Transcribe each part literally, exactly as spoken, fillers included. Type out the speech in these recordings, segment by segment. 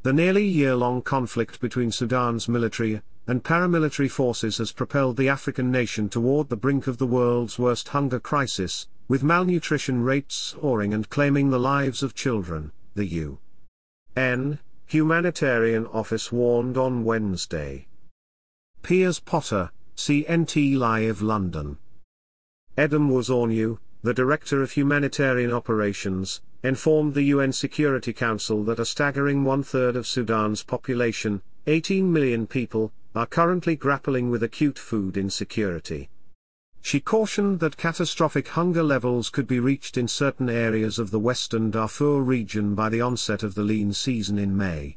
The nearly year-long conflict between Sudan's military and paramilitary forces has propelled the African nation toward the brink of the world's worst hunger crisis, with malnutrition rates soaring and claiming the lives of children, the U N Humanitarian Office warned on Wednesday. Piers Potter, C N T Live London. Edom Wazornu, the Director of Humanitarian Operations, informed the U N Security Council that a staggering one-third of Sudan's population, eighteen million people, are currently grappling with acute food insecurity. She cautioned that catastrophic hunger levels could be reached in certain areas of the western Darfur region by the onset of the lean season in May.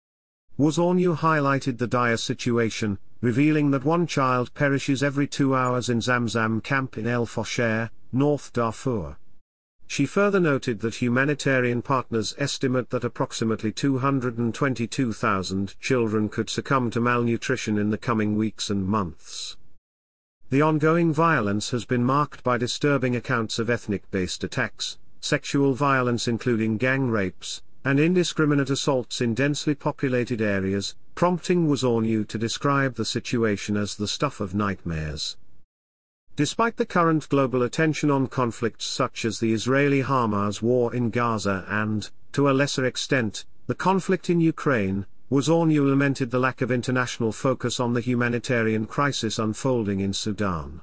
Wazornu highlighted the dire situation, revealing that one child perishes every two hours in Zamzam camp in El Fasher, North Darfur. She further noted that humanitarian partners estimate that approximately two hundred twenty-two thousand children could succumb to malnutrition in the coming weeks and months. The ongoing violence has been marked by disturbing accounts of ethnic-based attacks, sexual violence including gang rapes, and indiscriminate assaults in densely populated areas, prompting Wazornu to describe the situation as the stuff of nightmares. Despite the current global attention on conflicts such as the Israeli-Hamas war in Gaza and, to a lesser extent, the conflict in Ukraine, Wazornu lamented the lack of international focus on the humanitarian crisis unfolding in Sudan.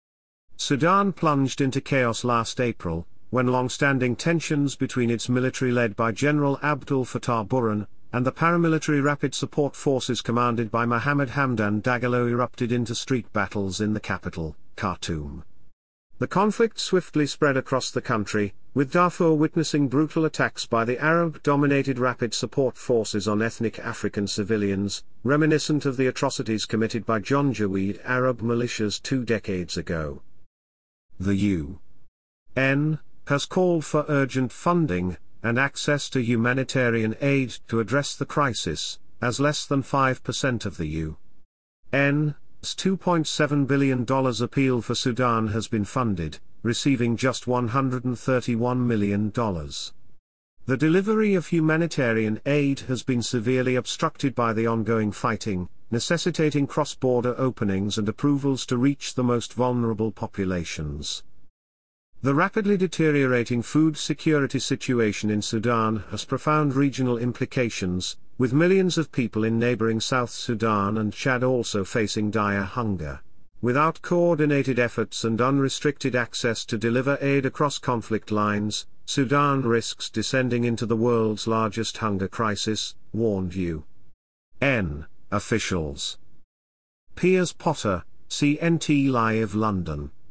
Sudan plunged into chaos last April, when long-standing tensions between its military led by General Abdel Fattah Burhan, and the paramilitary Rapid Support Forces commanded by Mohammed Hamdan Dagalo erupted into street battles in the capital, Khartoum. The conflict swiftly spread across the country, with Darfur witnessing brutal attacks by the Arab-dominated Rapid Support Forces on ethnic African civilians, reminiscent of the atrocities committed by Janjaweed Arab militias two decades ago. The U N has called for urgent funding and access to humanitarian aid to address the crisis, as less than five percent of the U N's two point seven billion dollars appeal for Sudan has been funded, receiving just one hundred thirty-one million dollars. The delivery of humanitarian aid has been severely obstructed by the ongoing fighting, necessitating cross-border openings and approvals to reach the most vulnerable populations. The rapidly deteriorating food security situation in Sudan has profound regional implications, with millions of people in neighboring South Sudan and Chad also facing dire hunger. Without coordinated efforts and unrestricted access to deliver aid across conflict lines, Sudan risks descending into the world's largest hunger crisis, warned U N officials. Piers Potter, C N T Live London.